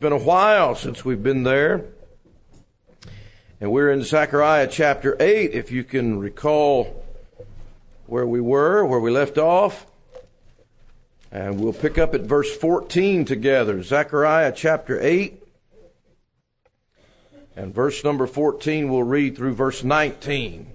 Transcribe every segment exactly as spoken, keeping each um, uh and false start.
been a while since we've been there. And we're in Zechariah chapter eight, if you can recall where we were, where we left off. And we'll pick up at verse fourteen together. Zechariah chapter eight. And verse number fourteen, we'll read through verse nineteen.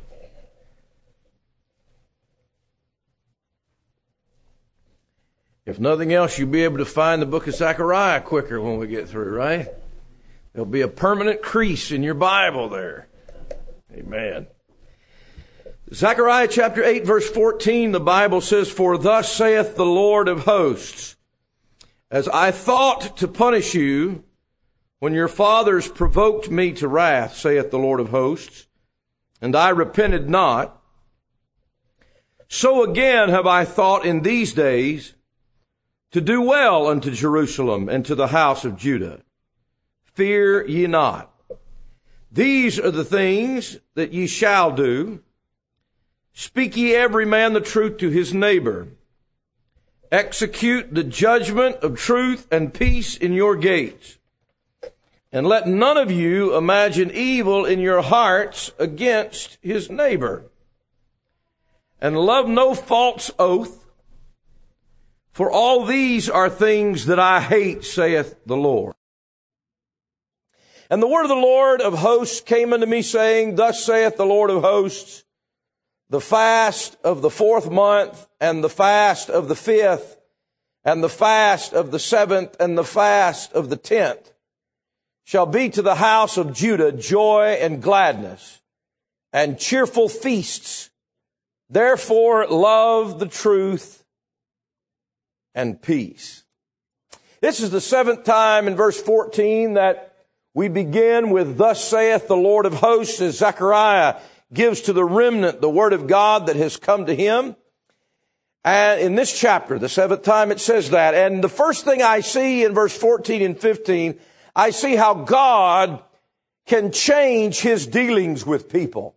If nothing else, you'll be able to find the book of Zechariah quicker when we get through, right? There'll be a permanent crease in your Bible there. Amen. Zechariah chapter eight, verse fourteen, the Bible says, "For thus saith the Lord of hosts, as I thought to punish you when your fathers provoked me to wrath, saith the Lord of hosts, and I repented not, so again have I thought in these days to do well unto Jerusalem and to the house of Judah. Fear ye not. These are the things that ye shall do. Speak ye every man the truth to his neighbor. Execute the judgment of truth and peace in your gates. And let none of you imagine evil in your hearts against his neighbor. And love no false oath. For all these are things that I hate, saith the Lord. And the word of the Lord of hosts came unto me, saying, Thus saith the Lord of hosts, the fast of the fourth month, and the fast of the fifth, and the fast of the seventh, and the fast of the tenth, shall be to the house of Judah joy and gladness, and cheerful feasts. Therefore love the truth and peace." This is the seventh time in verse fourteen that we begin with "Thus saith the Lord of hosts," as Zechariah gives to the remnant the word of God that has come to him. And in this chapter, the seventh time, it says that. And the first thing I see in verse fourteen and fifteen, I see how God can change his dealings with people.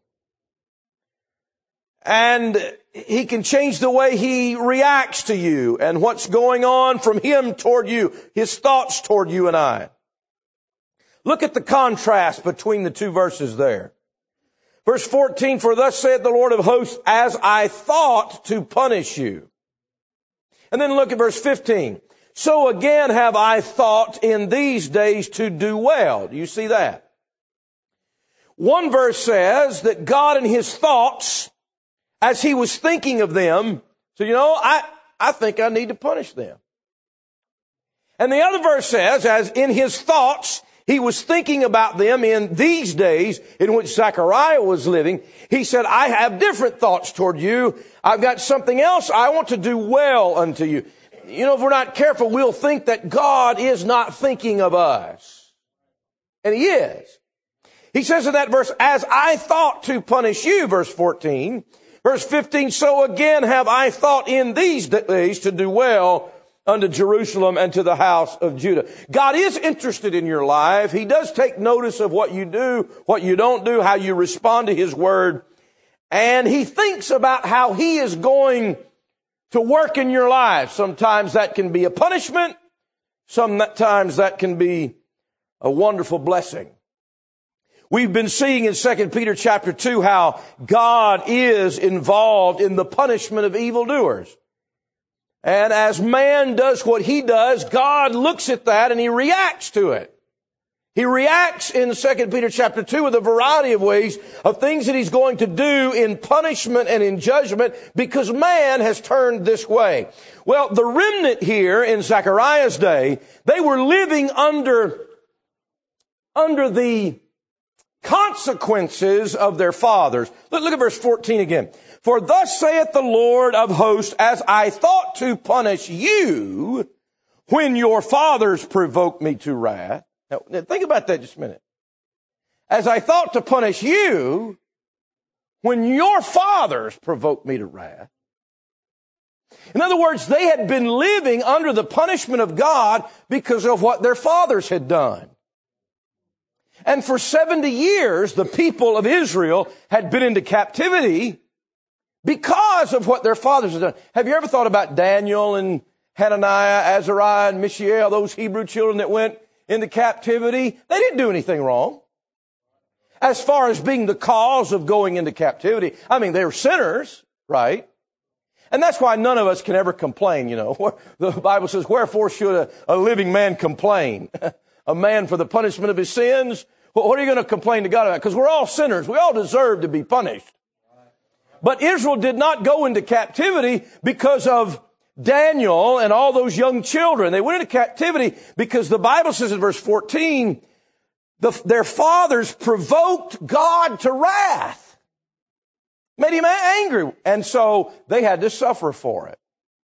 And he can change the way he reacts to you and what's going on from him toward you, his thoughts toward you and I. Look at the contrast between the two verses there. Verse fourteen, "For thus saith the Lord of hosts, as I thought to punish you." And then look at verse fifteen. "So again have I thought in these days to do well." Do you see that? One verse says that God in his thoughts, as he was thinking of them, so, you know, I, I think I need to punish them. And the other verse says, as in his thoughts, he was thinking about them in these days in which Zechariah was living. He said, I have different thoughts toward you. I've got something else. I want to do well unto you. You know, if we're not careful, we'll think that God is not thinking of us. And he is. He says in that verse, as I thought to punish you, verse fourteen. Verse fifteen, "So again have I thought in these days to do well unto Jerusalem and to the house of Judah." God is interested in your life. He does take notice of what you do, what you don't do, how you respond to his word. And he thinks about how he is going to work in your life. Sometimes that can be a punishment. Sometimes that can be a wonderful blessing. We've been seeing in Second Peter chapter two how God is involved in the punishment of evildoers. And as man does what he does, God looks at that and he reacts to it. He reacts in Second Peter chapter two with a variety of ways of things that he's going to do in punishment and in judgment because man has turned this way. Well, the remnant here in Zechariah's day, they were living under, under the consequences of their fathers. Look, look at verse fourteen again. "For thus saith the Lord of hosts, as I thought to punish you when your fathers provoked me to wrath." Now, think about that just a minute. As I thought to punish you when your fathers provoked me to wrath. In other words, they had been living under the punishment of God because of what their fathers had done. And for seventy years, the people of Israel had been into captivity because of what their fathers had done. Have you ever thought about Daniel and Hananiah, Azariah, and Mishael, those Hebrew children that went into captivity, they didn't do anything wrong. As far as being the cause of going into captivity, I mean, they were sinners, right? And that's why none of us can ever complain, you know. The Bible says, wherefore should a, a living man complain? A man for the punishment of his sins? Well, what are you going to complain to God about? Because we're all sinners. We all deserve to be punished. But Israel did not go into captivity because of Daniel and all those young children. They went into captivity because the Bible says in verse fourteen, the, their fathers provoked God to wrath. Made him angry. And so they had to suffer for it.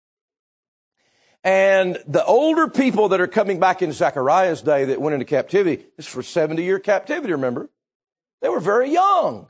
And the older people that are coming back in Zechariah's day that went into captivity, this is for seventy year captivity, remember? They were very young.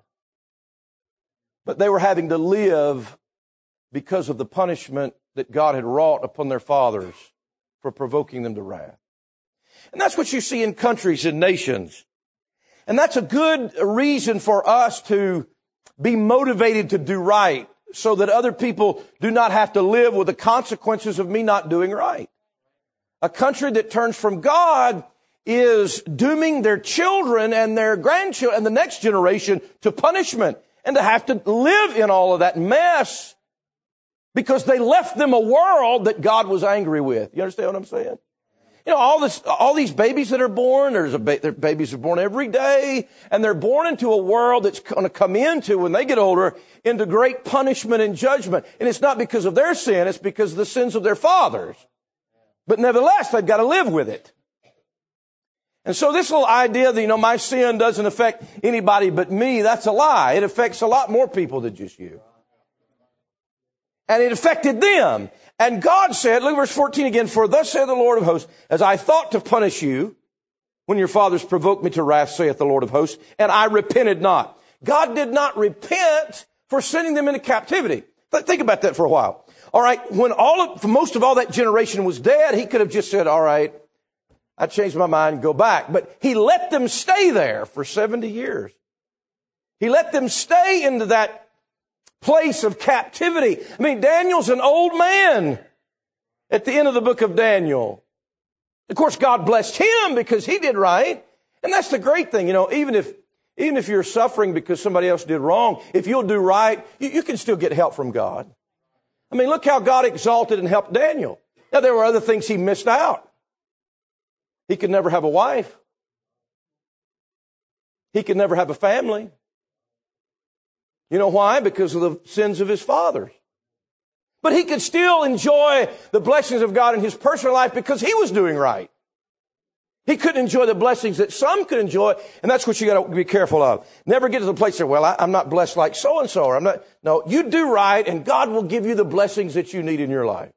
But they were having to live because of the punishment that God had wrought upon their fathers for provoking them to wrath. And that's what you see in countries and nations. And that's a good reason for us to be motivated to do right so that other people do not have to live with the consequences of me not doing right. A country that turns from God is dooming their children and their grandchildren and the next generation to punishment and to have to live in all of that mess because they left them a world that God was angry with. You understand what I'm saying? You know, all this, all these babies that are born, there's a ba- there, babies are born every day, and they're born into a world that's going to come into, when they get older, into great punishment and judgment. And it's not because of their sin, it's because of the sins of their fathers. But nevertheless, they've got to live with it. And so this little idea that, you know, my sin doesn't affect anybody but me, that's a lie. It affects a lot more people than just you. And it affected them. And God said, look at verse fourteen again, for thus saith the Lord of hosts, as I thought to punish you when your fathers provoked me to wrath, saith the Lord of hosts, and I repented not. God did not repent for sending them into captivity. Think about that for a while. All right, when all of, most of all that generation was dead, he could have just said, all right, I changed my mind and go back. But he let them stay there for seventy years. He let them stay into that place of captivity. I mean, Daniel's an old man at the end of the book of Daniel. Of course, God blessed him because he did right. And that's the great thing. You know, even if, even if you're suffering because somebody else did wrong, if you'll do right, you, you can still get help from God. I mean, look how God exalted and helped Daniel. Now, there were other things he missed out. He could never have a wife. He could never have a family. You know why? Because of the sins of his fathers. But he could still enjoy the blessings of God in his personal life because he was doing right. He couldn't enjoy the blessings that some could enjoy, and that's what you got to be careful of. Never get to the place where, well, I, I'm not blessed like so-and-so, or I'm not. No, you do right, and God will give you the blessings that you need in your life.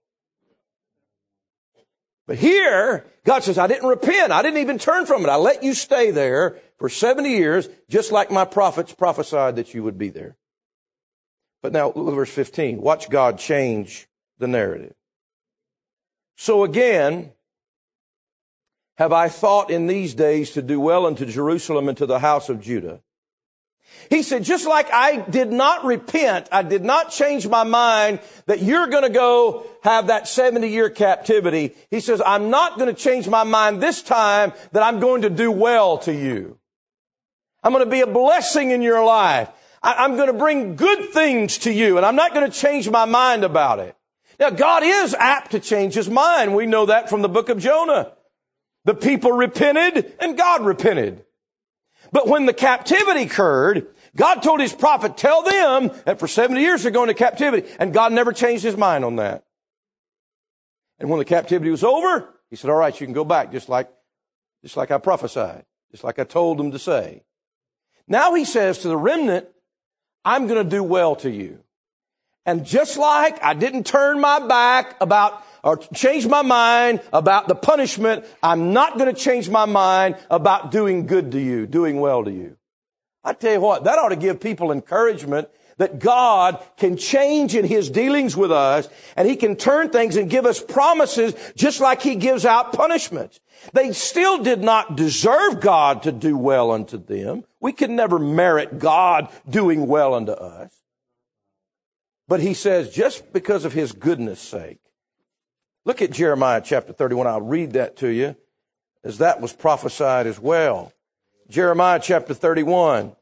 But here, God says, I didn't repent. I didn't even turn from it. I let you stay there for seventy years, just like my prophets prophesied that you would be there. But now, look at verse fifteen. Watch God change the narrative. So again, have I thought in these days to do well unto Jerusalem and to the house of Judah. He said, just like I did not repent, I did not change my mind that you're going to go have that seventy year captivity. He says, I'm not going to change my mind this time that I'm going to do well to you. I'm going to be a blessing in your life. I'm going to bring good things to you, and I'm not going to change my mind about it. Now, God is apt to change his mind. We know that from the book of Jonah. The people repented, and God repented. But when the captivity occurred, God told his prophet, tell them that for seventy years they're going to captivity, and God never changed his mind on that. And when the captivity was over, he said, all right, you can go back just like, just like I prophesied, just like I told them to say. Now he says to the remnant, I'm going to do well to you. And just like I didn't turn my back about or change my mind about the punishment, I'm not going to change my mind about doing good to you, doing well to you. I tell you what, that ought to give people encouragement that God can change in his dealings with us, and he can turn things and give us promises just like he gives out punishments. They still did not deserve God to do well unto them. We can never merit God doing well unto us. But he says, just because of his goodness' sake. Look at Jeremiah chapter thirty-one. I'll read that to you. as that was prophesied as well. Jeremiah chapter thirty-one.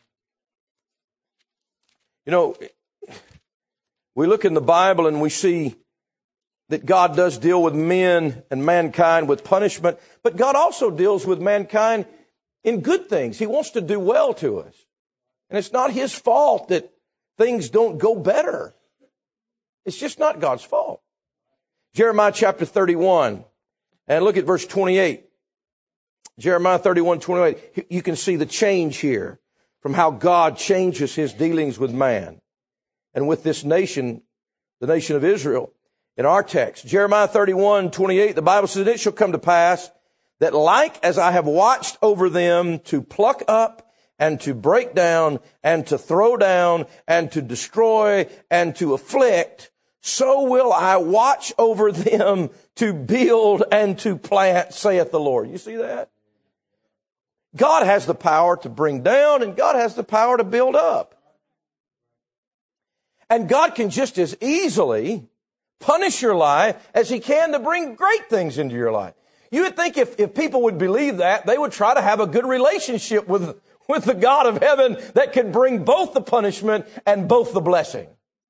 You know, we look in the Bible and we see that God does deal with men and mankind with punishment, but God also deals with mankind in good things. He wants to do well to us. And it's not His fault that things don't go better. It's just not God's fault. Jeremiah chapter thirty-one, and look at verse twenty-eight. Jeremiah thirty-one, twenty-eight. You can see the change here from how God changes His dealings with man and with this nation, the nation of Israel. In our text, Jeremiah thirty-one, twenty-eight, the Bible says, "It shall come to pass that like as I have watched over them to pluck up and to break down and to throw down and to destroy and to afflict, so will I watch over them to build and to plant, saith the Lord." You see that? God has the power to bring down and God has the power to build up. And God can just as easily punish your life as He can to bring great things into your life. You would think if, if people would believe that, they would try to have a good relationship with, with the God of heaven that can bring both the punishment and both the blessing.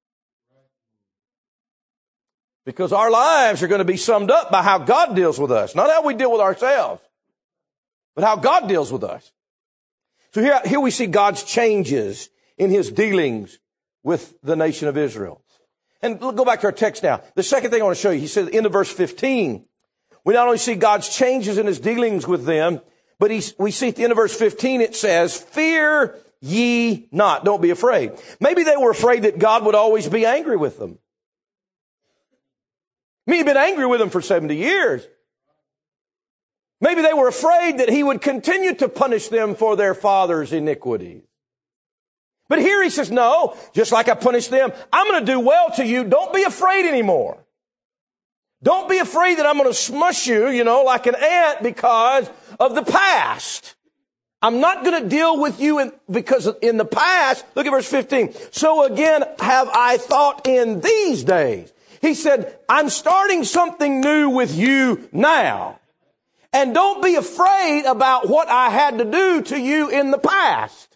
Because our lives are going to be summed up by how God deals with us. Not how we deal with ourselves, but how God deals with us. So here, here we see God's changes in His dealings with the nation of Israel. And we'll go back to our text now. The second thing I want to show you, he says in verse fifteen, we not only see God's changes in His dealings with them, but he, we see at the end of verse fifteen, it says, "Fear ye not." Don't be afraid. Maybe they were afraid that God would always be angry with them. I mean, He'd been angry with them for seventy years. Maybe they were afraid that He would continue to punish them for their father's iniquities. But here He says, no, just like I punished them, I'm going to do well to you. Don't be afraid anymore. Don't be afraid that I'm going to smush you, you know, like an ant because of the past. I'm not going to deal with you in, because in the past, look at verse fifteen. "So again have I thought in these days." He said, I'm starting something new with you now. And don't be afraid about what I had to do to you in the past.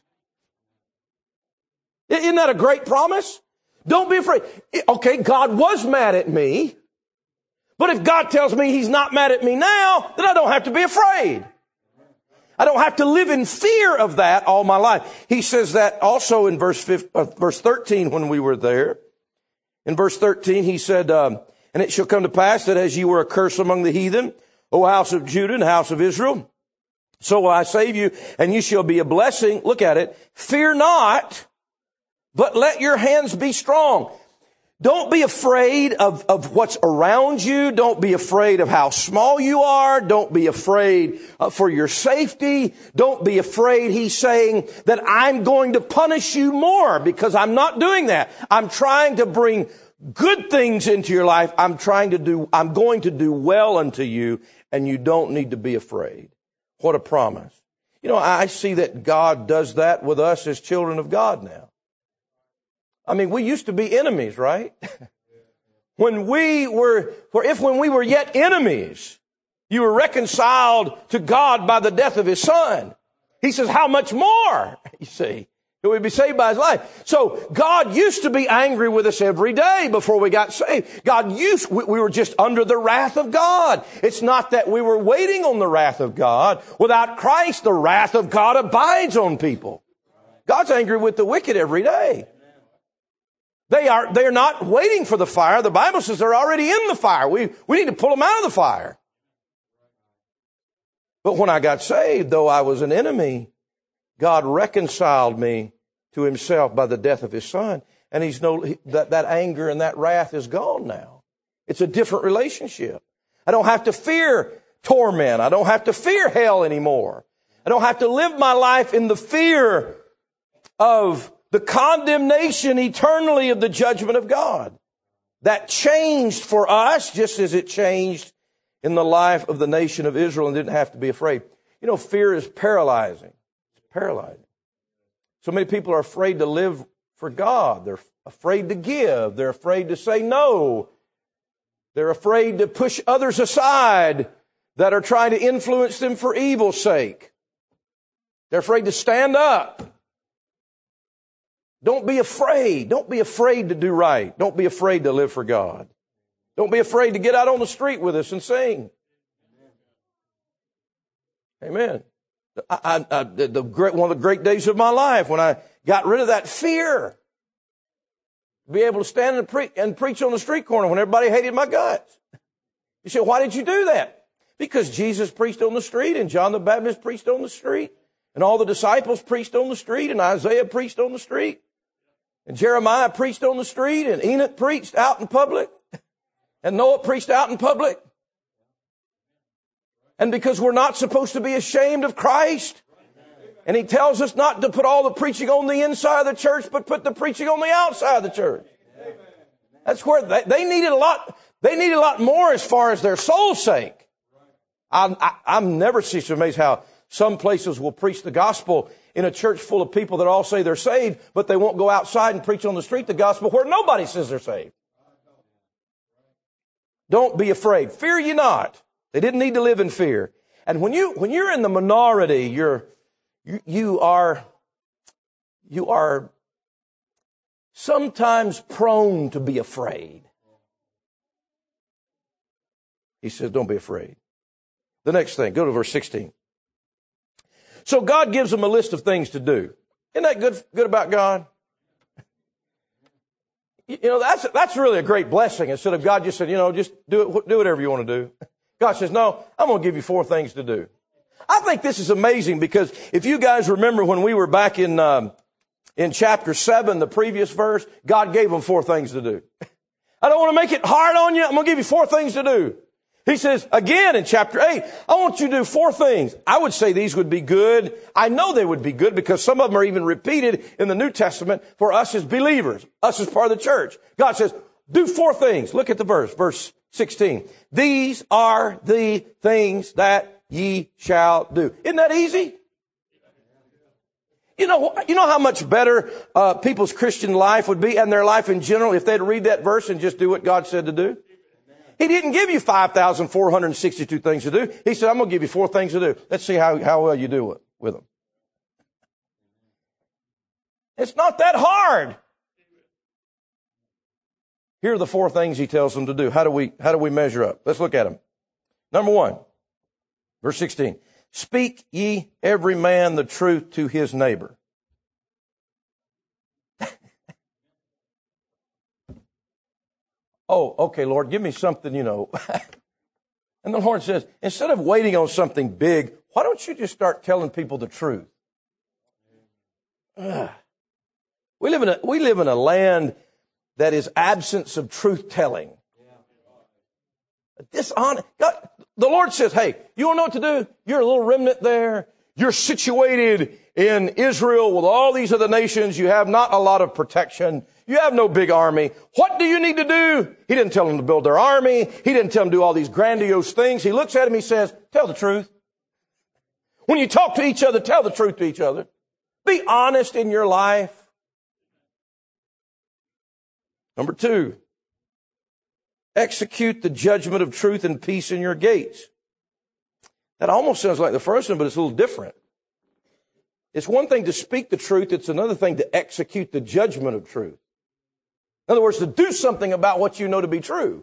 Isn't that a great promise? Don't be afraid. Okay, God was mad at me. But if God tells me He's not mad at me now, then I don't have to be afraid. I don't have to live in fear of that all my life. He says that also in verse fifteen, uh, verse thirteen when we were there. In verse thirteen, He said, um, "And it shall come to pass that as you were a curse among the heathen, O house of Judah and house of Israel, so will I save you, and you shall be a blessing." Look at it. "Fear not, but let your hands be strong." Don't be afraid of, of what's around you. Don't be afraid of how small you are. Don't be afraid uh, for your safety. Don't be afraid, He's saying, that I'm going to punish you more, because I'm not doing that. I'm trying to bring good things into your life. I'm trying to do, I'm going to do well unto you, and you don't need to be afraid. What a promise. You know, I see that God does that with us as children of God now. I mean, we used to be enemies, right? When we were, for if when we were yet enemies, you were reconciled to God by the death of His Son. He says, how much more, you see, will we be saved by His life? So God used to be angry with us every day before we got saved. God used, we, we were just under the wrath of God. It's not that we were waiting on the wrath of God. Without Christ, the wrath of God abides on people. God's angry with the wicked every day. They are, they're not waiting for the fire. The Bible says they're already in the fire. We, we need to pull them out of the fire. But when I got saved, though I was an enemy, God reconciled me to Himself by the death of His Son. And He's no, that, that anger and that wrath is gone now. It's a different relationship. I don't have to fear torment. I don't have to fear hell anymore. I don't have to live my life in the fear of the condemnation eternally of the judgment of God. That changed for us just as it changed in the life of the nation of Israel, and didn't have to be afraid. You know, fear is paralyzing. It's paralyzing. So many people are afraid to live for God. They're afraid to give. They're afraid to say no. They're afraid to push others aside. that are trying to influence them for evil's sake. They're afraid to stand up. Don't be afraid. Don't be afraid to do right. Don't be afraid to live for God. Don't be afraid to get out on the street with us and sing. Amen. I, I, I, the, the great, one of the great days of my life when I got rid of that fear. Be able to stand and, pre- and preach on the street corner when everybody hated my guts. You say, why did you do that? Because Jesus preached on the street, and John the Baptist preached on the street, and all the disciples preached on the street, and Isaiah preached on the street, and Jeremiah preached on the street, and Enoch preached out in public, and Noah preached out in public. And because we're not supposed to be ashamed of Christ, and he tells us not to put all the preaching on the inside of the church, but put the preaching on the outside of the church. That's where they, they needed a lot. They needed a lot more as far as their soul's sake. I, I, I'm never ceased to amaze how some places will preach the gospel in a church full of people that all say they're saved, but they won't go outside and preach on the street the gospel where nobody says they're saved. Don't be afraid. Fear ye not. They didn't need to live in fear. And when you when you're in the minority, you're you, you are you are sometimes prone to be afraid. He says, don't be afraid. The next thing, go to verse sixteen. So God gives them a list of things to do. Isn't that good, good about God? You know, that's, that's really a great blessing. Instead of God just said, you know, just do it, do whatever you want to do. God says, no, I'm going to give you four things to do. I think this is amazing because if you guys remember when we were back in, um, in chapter seven, the previous verse, God gave them four things to do. I don't want to make it hard on you. I'm going to give you four things to do. He says, again, in chapter eight, I want you to do four things. I would say these would be good. I know they would be good because some of them are even repeated in the New Testament for us as believers, us as part of the church. God says, do four things. Look at the verse, verse sixteen. These are the things that ye shall do. Isn't that easy? You know, you know how much better uh, people's Christian life would be and their life in general if they'd read that verse and just do what God said to do? He didn't give you five thousand four hundred sixty-two things to do. He said, I'm going to give you four things to do. Let's see how, how well you do it with them. It's not that hard. Here are the four things he tells them to do. How do we, how do we measure up? Let's look at them. Number one, verse sixteen. Speak ye every man the truth to his neighbor. Oh, okay, Lord, give me something, you know. And the Lord says, instead of waiting on something big, why don't you just start telling people the truth? Ugh. We live in a, we live in a land that is absence of truth telling. Dishonest. God, the Lord says, hey, you want to know what to do? You're a little remnant there. You're situated in Israel with all these other nations. You have not a lot of protection. You have no big army. What do you need to do? He didn't tell them to build their army. He didn't tell them to do all these grandiose things. He looks at him, he says, tell the truth. When you talk to each other, tell the truth to each other. Be honest in your life. Number two, execute the judgment of truth and peace in your gates. That almost sounds like the first one, but it's a little different. It's one thing to speak the truth. It's another thing to execute the judgment of truth. In other words, to do something about what you know to be true.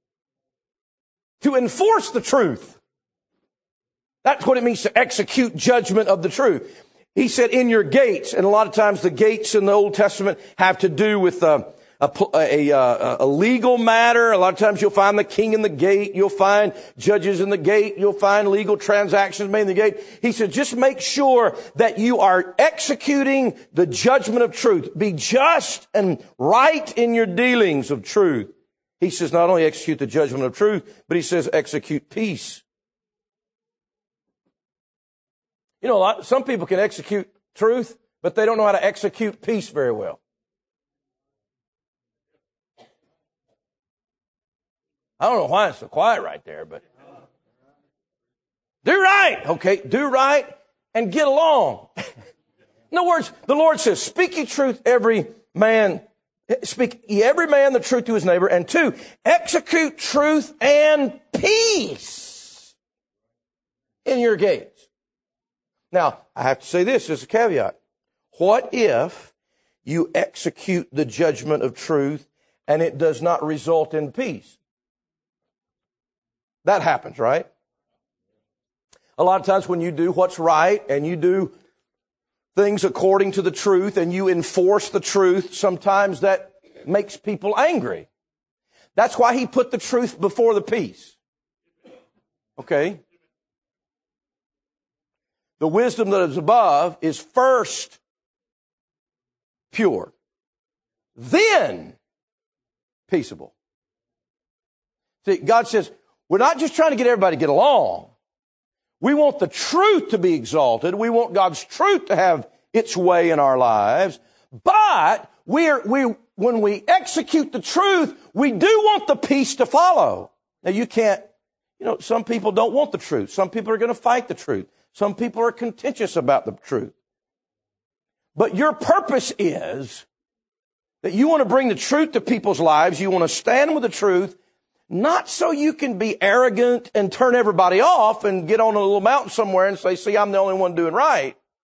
To enforce the truth. That's what it means to execute judgment of the truth. He said in your gates, and a lot of times the gates in the Old Testament have to do with uh, a, a, a, a legal matter. A lot of times you'll find the king in the gate. You'll find judges in the gate. You'll find legal transactions made in the gate. He said, just make sure that you are executing the judgment of truth. Be just and right in your dealings of truth. He says, not only execute the judgment of truth, but he says, execute peace. You know, a lot, some people can execute truth, but they don't know how to execute peace very well. I don't know why it's so quiet right there, but do right. Okay, do right and get along. In other words, the Lord says, speak ye truth every man, speak ye every man the truth to his neighbor. And two, execute truth and peace. in your gates. Now, I have to say this as a caveat. What if you execute the judgment of truth and it does not result in peace? That happens, right? A lot of times when you do what's right and you do things according to the truth and you enforce the truth, sometimes that makes people angry. That's why he put the truth before the peace. Okay? The wisdom that is above is first pure, then peaceable. See, God says, we're not just trying to get everybody to get along. We want the truth to be exalted. We want God's truth to have its way in our lives. But we're, we, when we execute the truth, we do want the peace to follow. Now you can't, you know, some people don't want the truth. Some people are going to fight the truth. Some people are contentious about the truth. But your purpose is that you want to bring the truth to people's lives. You want to stand with the truth, not so you can be arrogant and turn everybody off and get on a little mountain somewhere and say, see, I'm the only one doing right.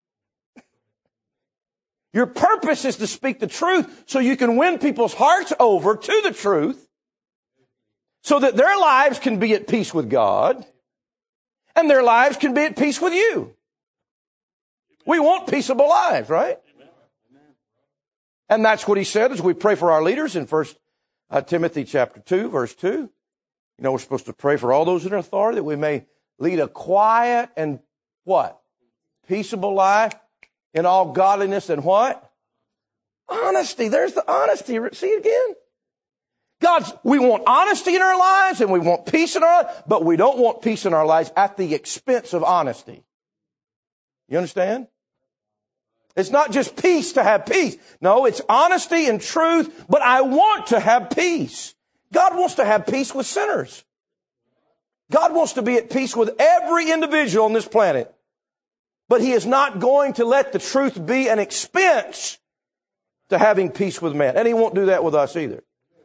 Your purpose is to speak the truth so you can win people's hearts over to the truth so that their lives can be at peace with God and their lives can be at peace with you. We want peaceable lives, right? And that's what he said as we pray for our leaders in First Timothy chapter two, verse two. You know, we're supposed to pray for all those in authority that we may lead a quiet and what? Peaceable life in all godliness and what? Honesty. There's the honesty. See it again? God's, we want honesty in our lives and we want peace in our lives, but we don't want peace in our lives at the expense of honesty. You understand? It's not just peace to have peace. No, it's honesty and truth, but I want to have peace. God wants to have peace with sinners. God wants to be at peace with every individual on this planet. But he is not going to let the truth be an expense to having peace with man. And he won't do that with us either.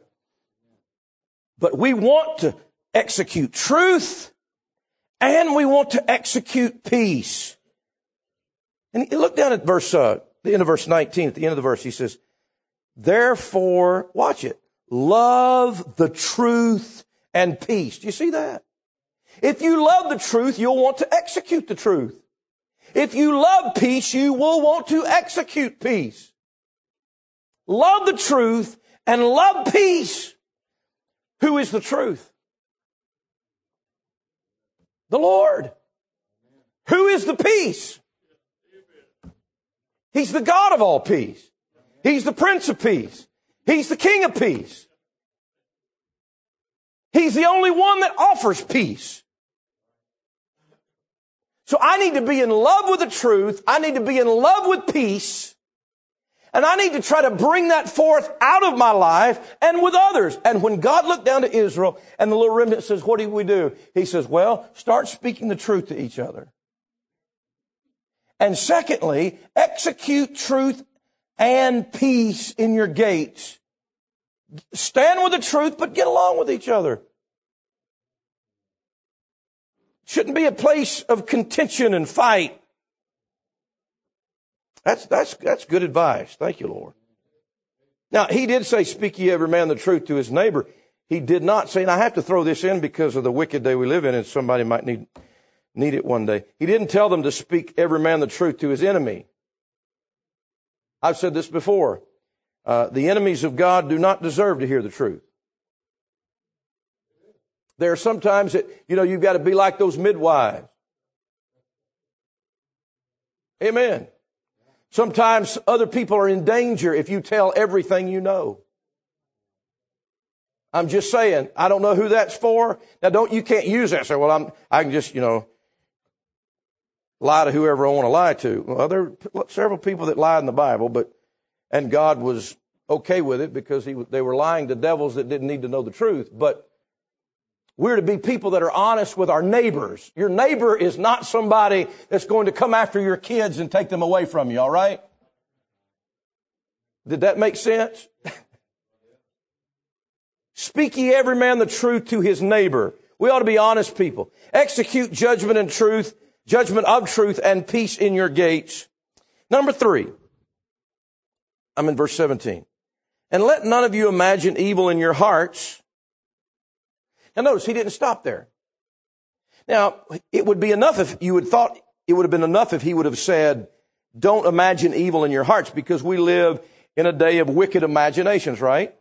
But we want to execute truth and we want to execute peace. And look down at verse, uh, the end of verse nineteen, at the end of the verse, he says, therefore, watch it, love the truth and peace. Do you see that? If you love the truth, you'll want to execute the truth. If you love peace, you will want to execute peace. Love the truth and love peace. Who is the truth? The Lord. Who is the peace? He's the God of all peace. He's the Prince of Peace. He's the King of Peace. He's the only one that offers peace. So I need to be in love with the truth. I need to be in love with peace. And I need to try to bring that forth out of my life and with others. And when God looked down to Israel and the little remnant says, what do we do? He says, well, start speaking the truth to each other. And secondly, execute truth and peace in your gates. Stand with the truth, but get along with each other. Shouldn't be a place of contention and fight. That's, that's, that's good advice. Thank you, Lord. Now, he did say, speak ye every man the truth to his neighbor. He did not say, and I have to throw this in because of the wicked day we live in, and somebody might need Need it one day. He didn't tell them to speak every man the truth to his enemy. I've said this before. Uh, the enemies of God do not deserve to hear the truth. There are sometimes that, you know, you've got to be like those midwives. Amen. Sometimes other people are in danger if you tell everything you know. I'm just saying, I don't know who that's for. Now don't, you can't use that. Say, well, I'm, I can just, you know, lie to whoever I want to lie to. Well, there are several people that lie in the Bible, but, and God was okay with it because he, they were lying to devils that didn't need to know the truth. But we're to be people that are honest with our neighbors. Your neighbor is not somebody that's going to come after your kids and take them away from you, all right? Did that make sense? Speak ye every man the truth to his neighbor. We ought to be honest people. Execute judgment and truth, judgment of truth and peace in your gates. Number three, I'm in verse seventeen. And let none of you imagine evil in your hearts. Now notice, he didn't stop there. Now, it would be enough if you had thought, it would have been enough if he would have said, don't imagine evil in your hearts, because we live in a day of wicked imaginations, right?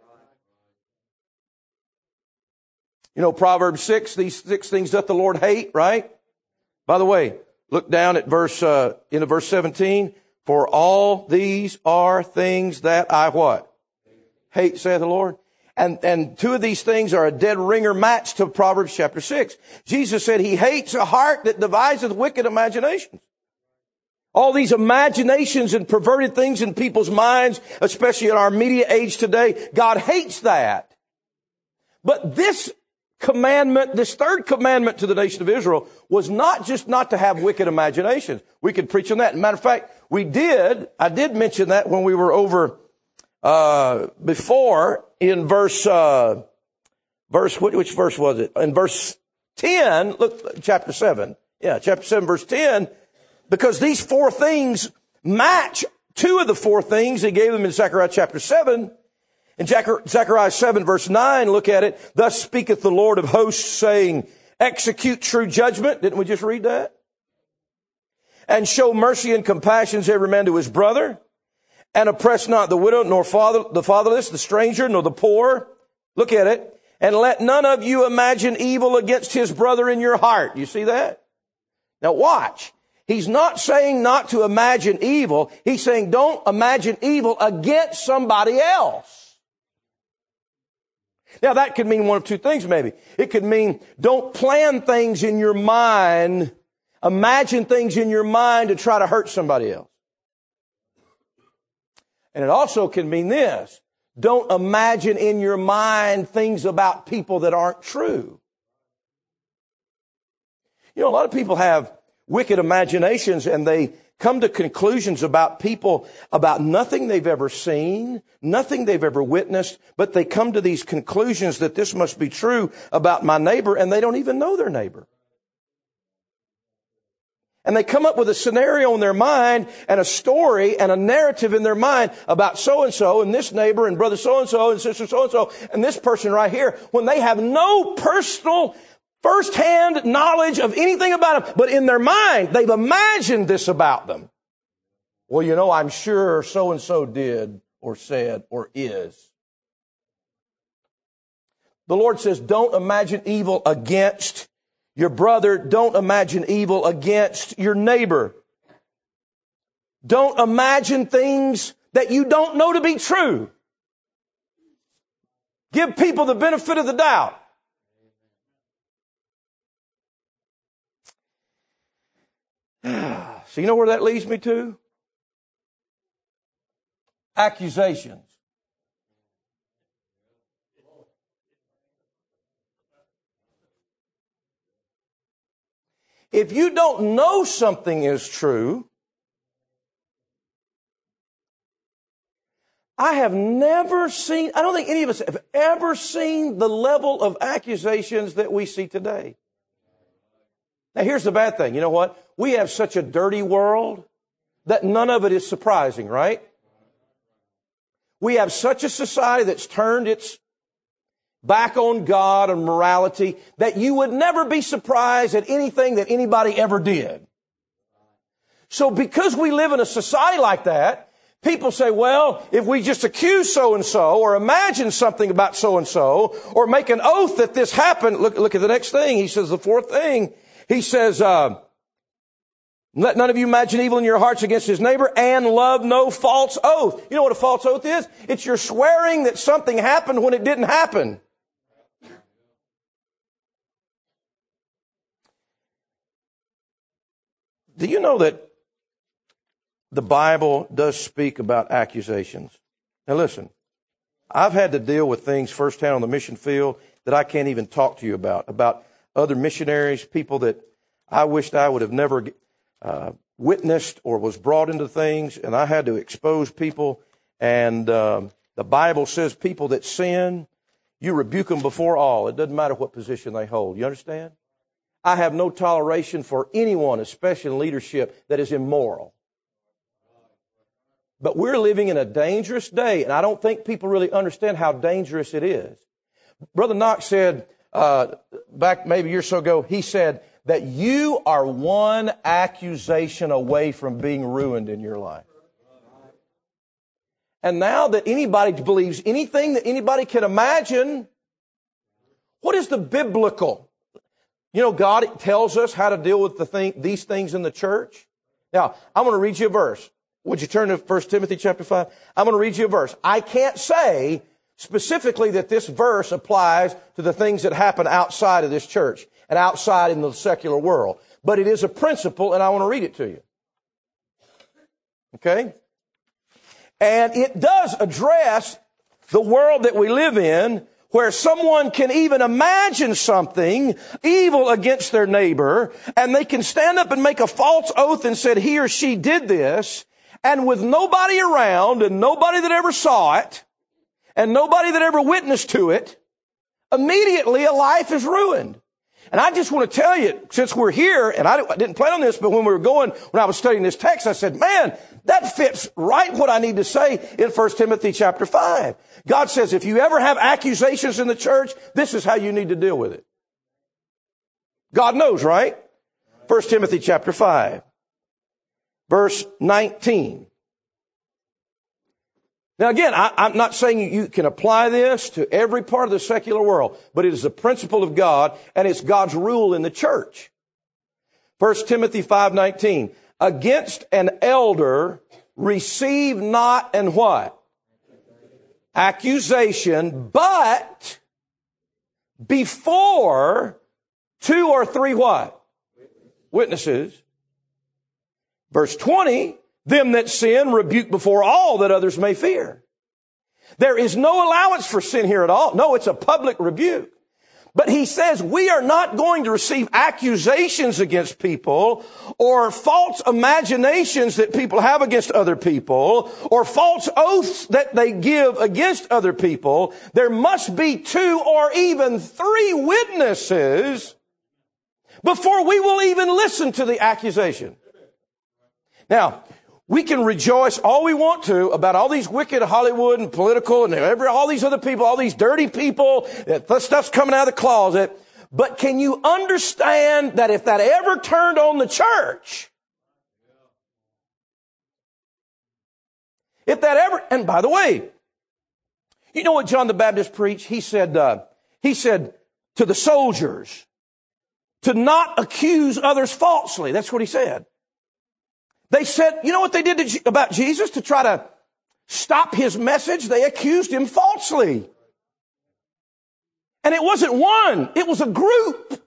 You know, Proverbs six, these six things doth the Lord hate, right? By the way, look down at verse, uh, into verse seventeen. For all these are things that I what? Hate, saith the Lord. And, and two of these things are a dead ringer match to Proverbs chapter six. Jesus said he hates a heart that deviseth wicked imaginations. All these imaginations and perverted things in people's minds, especially in our media age today, God hates that. But this commandment, this third commandment to the nation of Israel was not just not to have wicked imaginations. We could preach on that. As a matter of fact, we did, I did mention that when we were over uh before in verse, uh verse, which, which verse was it? In verse ten, look, chapter seven. Yeah, chapter seven, verse ten. Because these four things match two of the four things he gave them in Zechariah chapter seven. In Zechariah seven verse nine, look at it. Thus speaketh the Lord of hosts, saying, execute true judgment. Didn't we just read that? And show mercy and compassion to every man to his brother. And oppress not the widow, nor father, the fatherless, the stranger, nor the poor. Look at it. And let none of you imagine evil against his brother in your heart. You see that? Now watch. He's not saying not to imagine evil. He's saying don't imagine evil against somebody else. Now that could mean one of two things maybe. It could mean don't plan things in your mind, imagine things in your mind to try to hurt somebody else. And it also can mean this. Don't imagine in your mind things about people that aren't true. You know, a lot of people have wicked imaginations and they come to conclusions about people, about nothing they've ever seen, nothing they've ever witnessed, but they come to these conclusions that this must be true about my neighbor, and they don't even know their neighbor. And they come up with a scenario in their mind and a story and a narrative in their mind about so-and-so and this neighbor and brother so-and-so and sister so-and-so and this person right here, when they have no personal first-hand knowledge of anything about them. But in their mind, they've imagined this about them. Well, you know, I'm sure so-and-so did or said or is. The Lord says, don't imagine evil against your brother. Don't imagine evil against your neighbor. Don't imagine things that you don't know to be true. Give people the benefit of the doubt. So you know where that leads me to? Accusations. If you don't know something is true, I have never seen, I don't think any of us have ever seen the level of accusations that we see today. Now here's the bad thing. You know what? We have such a dirty world that none of it is surprising, right? We have such a society that's turned its back on God and morality that you would never be surprised at anything that anybody ever did. So because we live in a society like that, people say, well, if we just accuse so-and-so or imagine something about so-and-so or make an oath that this happened. Look, look at the next thing. He says the fourth thing. He says, uh, let none of you imagine evil in your hearts against his neighbor, and love no false oath. You know what a false oath is? It's you're swearing that something happened when it didn't happen. Do you know that the Bible does speak about accusations? Now listen, I've had to deal with things firsthand on the mission field that I can't even talk to you about, about other missionaries, people that I wished I would have never uh, witnessed or was brought into things, and I had to expose people. And uh, the Bible says people that sin, You rebuke them before all. It doesn't matter what position they hold. You understand? I have no toleration for anyone, especially in leadership, that is immoral. But we're living in a dangerous day, and I don't think people really understand how dangerous it is. Brother Knox said, uh, back maybe a year or so ago, he said that you are one accusation away from being ruined in your life. And now that anybody believes anything that anybody can imagine, what is the biblical? You know, God tells us how to deal with the thing, these things in the church. Now, I'm going to read you a verse. Would you turn to First Timothy chapter five? I'm going to read you a verse. I can't say specifically that this verse applies to the things that happen outside of this church and outside in the secular world. But it is a principle, and I want to read it to you. Okay? And it does address the world that we live in, where someone can even imagine something evil against their neighbor, and they can stand up and make a false oath and said he or she did this, and with nobody around and nobody that ever saw it, and nobody that ever witnessed to it, immediately a life is ruined. And I just want to tell you, since we're here, and I didn't plan on this, but when we were going, when I was studying this text, I said, man, that fits right what I need to say in First Timothy chapter five. God says, if you ever have accusations in the church, this is how you need to deal with it. God knows, right? First Timothy chapter five, verse nineteen. Now again, I, I'm not saying you can apply this to every part of the secular world, but it is a principle of God, and it's God's rule in the church. First Timothy five nineteen. Against an elder, receive not an what? Accusation, but before two or three what? Witnesses. Verse twenty. Them that sin rebuke before all, that others may fear. There is no allowance for sin here at all. No, it's a public rebuke. But he says we are not going to receive accusations against people or false imaginations that people have against other people or false oaths that they give against other people. There must be two or even three witnesses before we will even listen to the accusation. Now, we can rejoice all we want to about all these wicked Hollywood and political and every, all these other people, all these dirty people, that stuff's coming out of the closet. But can you understand that if that ever turned on the church, if that ever, and by the way, you know what John the Baptist preached? He said, uh, he said to the soldiers to not accuse others falsely. That's what he said. They said, you know what they did to, about Jesus to try to stop his message? They accused him falsely. And it wasn't one, it was a group.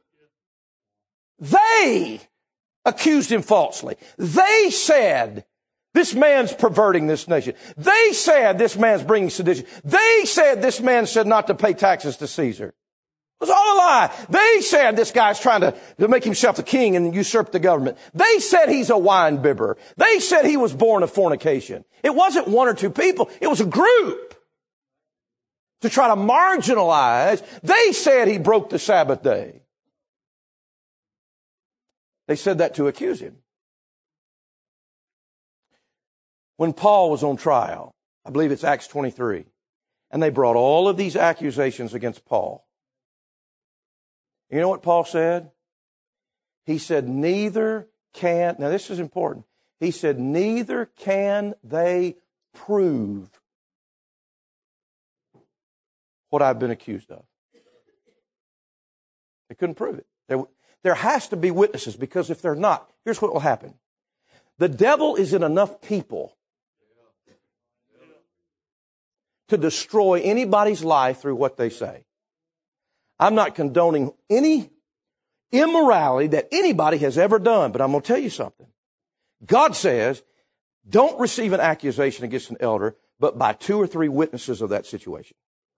They accused him falsely. They said, this man's perverting this nation. They said, this man's bringing sedition. They said, this man said not to pay taxes to Caesar. It was all a lie. They said this guy's trying to, to make himself the king and usurp the government. They said he's a wine bibber. They said he was born of fornication. It wasn't one or two people. It was a group to try to marginalize. They said he broke the Sabbath day. They said that to accuse him. When Paul was on trial, I believe it's Acts twenty-three, and they brought all of these accusations against Paul. You know what Paul said? He said, neither can, now this is important. He said, neither can they prove what I've been accused of. They couldn't prove it. There, there has to be witnesses, because if they're not, here's what will happen. The devil is in enough people to destroy anybody's life through what they say. I'm not condoning any immorality that anybody has ever done, but I'm going to tell you something. God says, don't receive an accusation against an elder, but by two or three witnesses of that situation.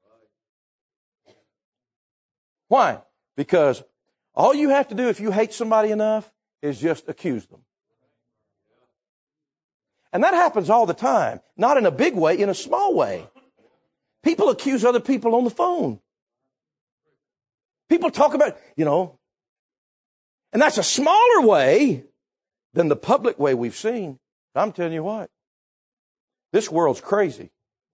Why? Because all you have to do if you hate somebody enough is just accuse them. And that happens all the time, not in a big way, in a small way. People accuse other people on the phone. People talk about, you know, and that's a smaller way than the public way we've seen. I'm telling you what, this world's crazy.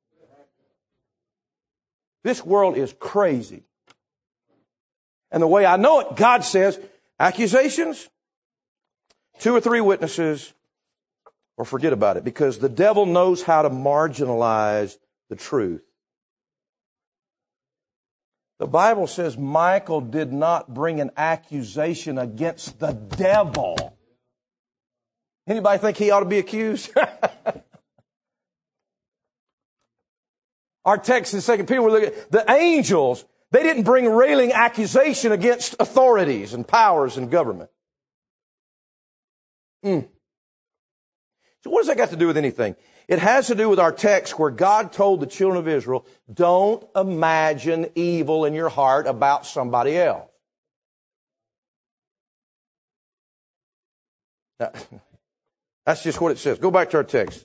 This world is crazy. And the way I know it, God says, accusations, two or three witnesses, or forget about it, because the devil knows how to marginalize the truth. The Bible says Michael did not bring an accusation against the devil. Anybody think he ought to be accused? Our text in Second Peter, we look at the angels. They didn't bring railing accusation against authorities and powers and government. Mm. So what does that got to do with anything? It has to do with our text where God told the children of Israel, don't imagine evil in your heart about somebody else. Now, that's just what it says. Go back to our text.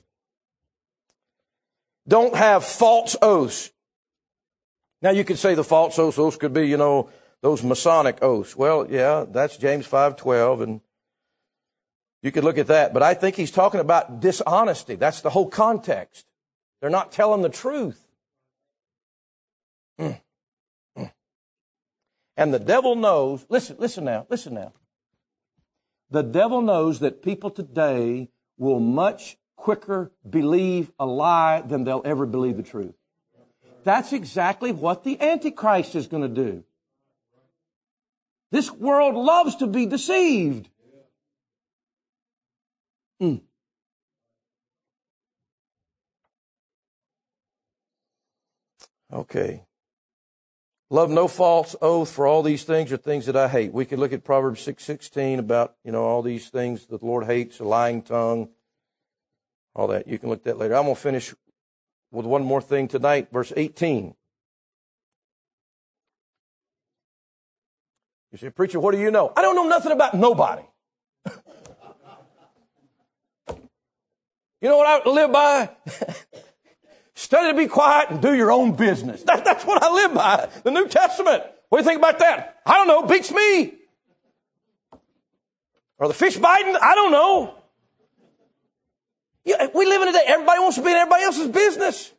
Don't have false oaths. Now you could say the false oaths, oaths could be, you know, those Masonic oaths. Well, yeah, that's James five twelve, and you could look at that. But I think he's talking about dishonesty. That's the whole context. They're not telling the truth. Mm. Mm. And the devil knows, listen, listen now, listen now. The devil knows that people today will much quicker believe a lie than they'll ever believe the truth. That's exactly what the Antichrist is going to do. This world loves to be deceived. Mm. Okay. Love no false oath, for all these things are things that I hate. We could look at Proverbs six sixteen about, you know, all these things that the Lord hates, a lying tongue, all that. You can look at that later. I'm going to finish with one more thing tonight, verse eighteen. You say, preacher, what do you know? I don't know nothing about nobody. You know what I live by? Study to be quiet and do your own business. That, that's what I live by. The New Testament. What do you think about that? I don't know. Beats me. Are the fish biting? I don't know. Yeah, we live in a day. Everybody wants to be in everybody else's business.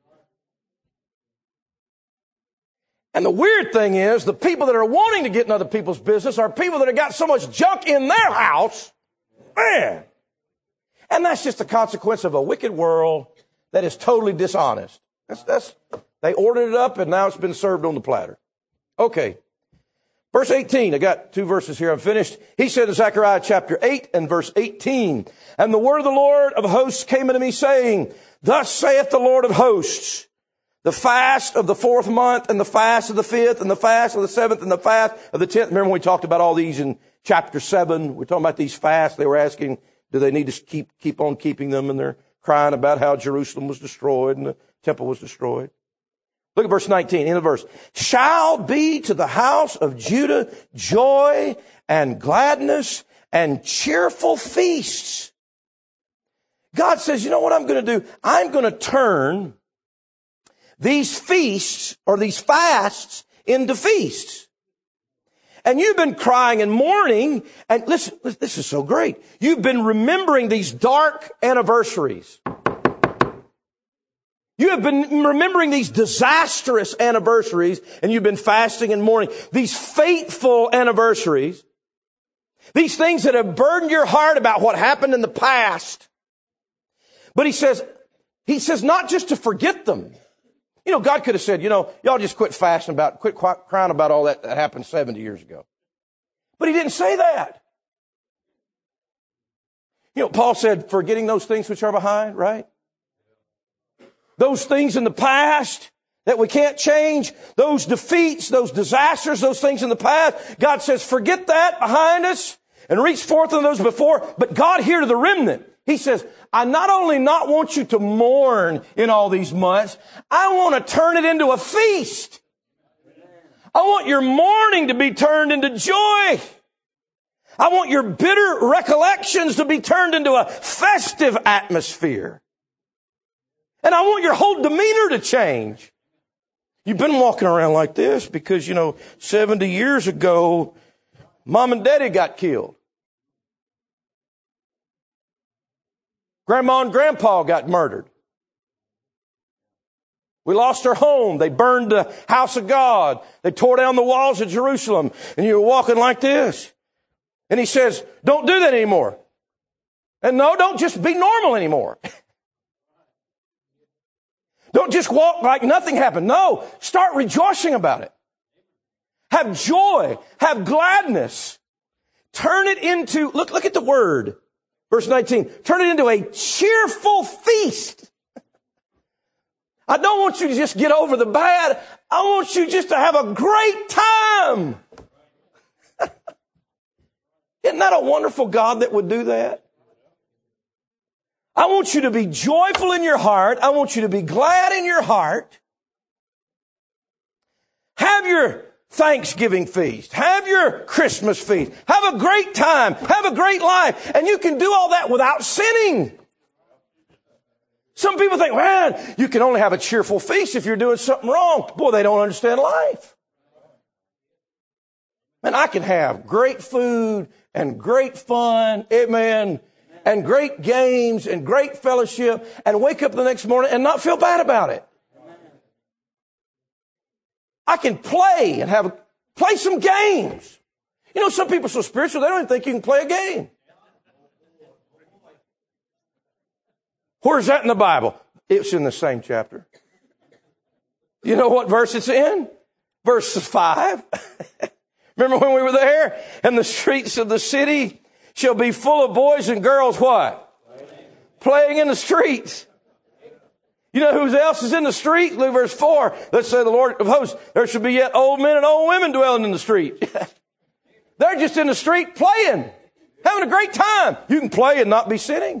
And the weird thing is, the people that are wanting to get in other people's business are people that have got so much junk in their house. Man. And that's just a consequence of a wicked world that is totally dishonest. That's, that's, they ordered it up and now it's been served on the platter. Okay. Verse eighteen. I got two verses here. I'm finished. He said in Zechariah chapter eight and verse eighteen, and the word of the Lord of hosts came unto me saying, thus saith the Lord of hosts, the fast of the fourth month and the fast of the fifth and the fast of the seventh and the fast of the tenth. Remember when we talked about all these in chapter seven? We're talking about these fasts. They were asking, do they need to keep, keep on keeping them? And they're crying about how Jerusalem was destroyed and the temple was destroyed. Look at verse nineteen, in the verse. Shall be to the house of Judah joy and gladness and cheerful feasts. God says, you know what I'm going to do? I'm going to turn these feasts or these fasts into feasts. And you've been crying and mourning, and listen, this is so great. You've been remembering these dark anniversaries. You have been remembering these disastrous anniversaries, and you've been fasting and mourning. These fateful anniversaries. These things that have burdened your heart about what happened in the past. But he says, he says not just to forget them. You know, God could have said, you know, y'all just quit fasting about, quit crying about all that that happened seventy years ago. But he didn't say that. You know, Paul said, forgetting those things which are behind, right? Those things in the past that we can't change, those defeats, those disasters, those things in the past. God says, forget that behind us and reach forth on those before. But God here to the remnant, he says, I not only not want you to mourn in all these months, I want to turn it into a feast. I want your mourning to be turned into joy. I want your bitter recollections to be turned into a festive atmosphere. And I want your whole demeanor to change. You've been walking around like this because, you know, seventy years ago, Mom and Daddy got killed. Grandma and Grandpa got murdered. We lost our home. They burned the house of God. They tore down the walls of Jerusalem. And you were walking like this. And he says, don't do that anymore. And no, don't just be normal anymore. Don't just walk like nothing happened. No, start rejoicing about it. Have joy. Have gladness. Turn it into, look, look at the word. Verse nineteen. Turn it into a cheerful feast. I don't want you to just get over the bad. I want you just to have a great time. Isn't that a wonderful God that would do that? I want you to be joyful in your heart. I want you to be glad in your heart. Have your Thanksgiving feast. Have your Christmas feast. Have a great time. Have a great life. And you can do all that without sinning. Some people think, man, you can only have a cheerful feast if you're doing something wrong. Boy, they don't understand life. Man, I can have great food and great fun, amen, and great games and great fellowship and wake up the next morning and not feel bad about it. I can play and have play some games. You know, some people are so spiritual, they don't even think you can play a game. Where's that in the Bible? It's in the same chapter. You know what verse it's in? Verse five. Remember when we were there? And the streets of the city shall be full of boys and girls, what? Playing in the streets. You know who else is in the street? Look at verse four. Let's say the Lord of hosts, there shall be yet old men and old women dwelling in the street. They're just in the street playing, having a great time. You can play and not be sinning.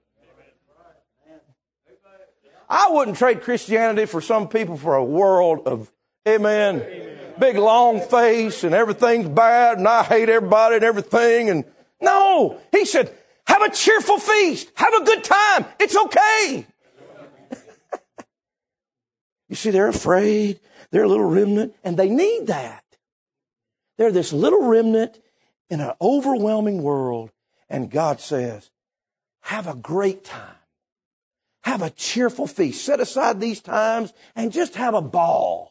I wouldn't trade Christianity for some people for a world of, amen, big long face and everything's bad and I hate everybody and everything. And no, he said, have a cheerful feast. Have a good time. It's okay. You see, they're afraid. They're a little remnant and they need that. They're this little remnant in an overwhelming world. And God says, have a great time. Have a cheerful feast. Set aside these times and just have a ball.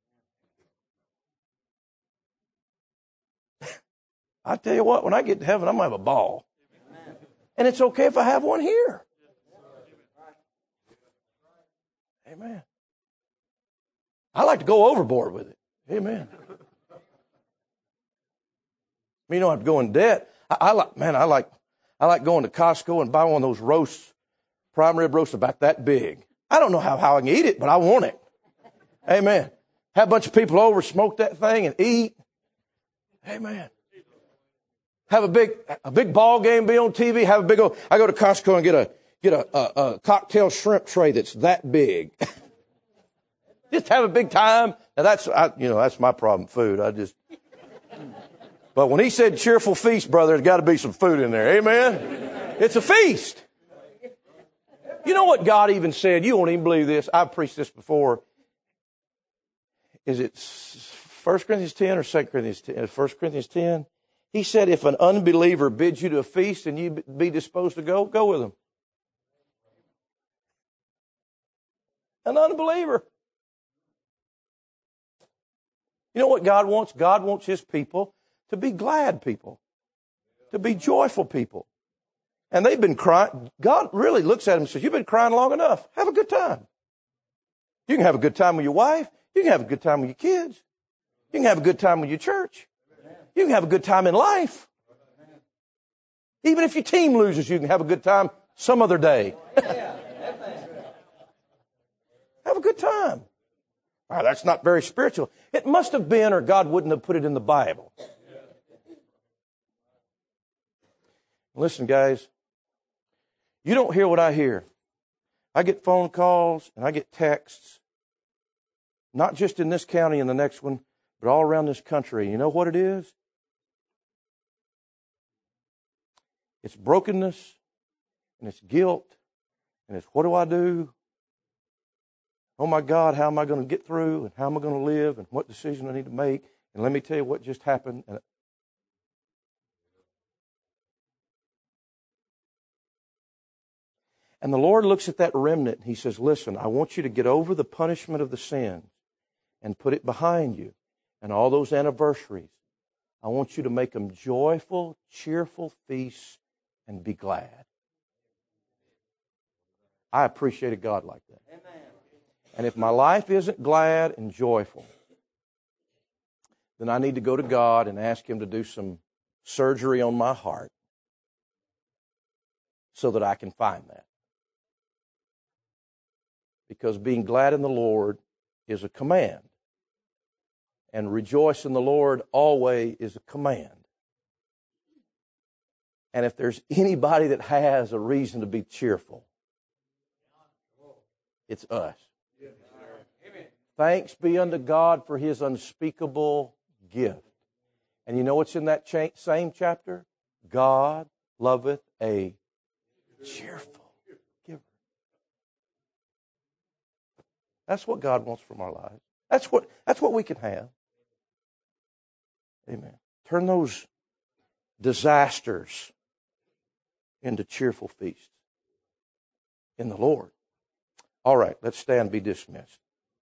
I tell you what, when I get to heaven, I'm going to have a ball. And it's okay if I have one here. Amen. I like to go overboard with it. Amen. You don't have to go in debt. I, I like, man, I like, I like going to Costco and buy one of those roasts. Prime rib roast about that big. I don't know how, how I can eat it, but I want it. Amen. Have a bunch of people over, smoke that thing and eat. Amen. Have a big, a big ball game be on T V. Have a big old, I go to Costco and get a, get a, a, a cocktail shrimp tray that's that big. Just have a big time. Now that's, I, you know, that's my problem, food. I just, but when he said cheerful feast, brother, there's got to be some food in there. Amen. It's a feast. You know what God even said? You won't even believe this. I've preached this before. Is it First Corinthians ten or Second Corinthians ten? First Corinthians ten. He said, if an unbeliever bids you to a feast and you be disposed to go, go with him. An unbeliever. You know what God wants? God wants His people to be glad people, to be joyful people. And they've been crying. God really looks at them and says, you've been crying long enough. Have a good time. You can have a good time with your wife. You can have a good time with your kids. You can have a good time with your church. You can have a good time in life. Even if your team loses, you can have a good time some other day. Have a good time. Oh, that's not very spiritual. It must have been, or God wouldn't have put it in the Bible. Listen, guys. You don't hear what I hear. I get phone calls and I get texts, not just in this county and the next one, but all around this country. You know what it is? It's brokenness and it's guilt and it's what do I do? Oh my God, how am I going to get through? And how am I going to live? And what decision I need to make? And let me tell you what just happened. And And the Lord looks at that remnant and He says, listen, I want you to get over the punishment of the sin and put it behind you. And all those anniversaries, I want you to make them joyful, cheerful feasts and be glad. I appreciate a God like that. Amen. And if my life isn't glad and joyful, then I need to go to God and ask Him to do some surgery on my heart so that I can find that. Because being glad in the Lord is a command. And rejoice in the Lord always is a command. And if there's anybody that has a reason to be cheerful, it's us. Thanks be unto God for His unspeakable gift. And you know what's in that cha- same chapter? God loveth a cheerful giver. That's what God wants from our lives. That's what, that's what we can have. Amen. Turn those disasters into cheerful feasts in the Lord. All right, let's stand and be dismissed.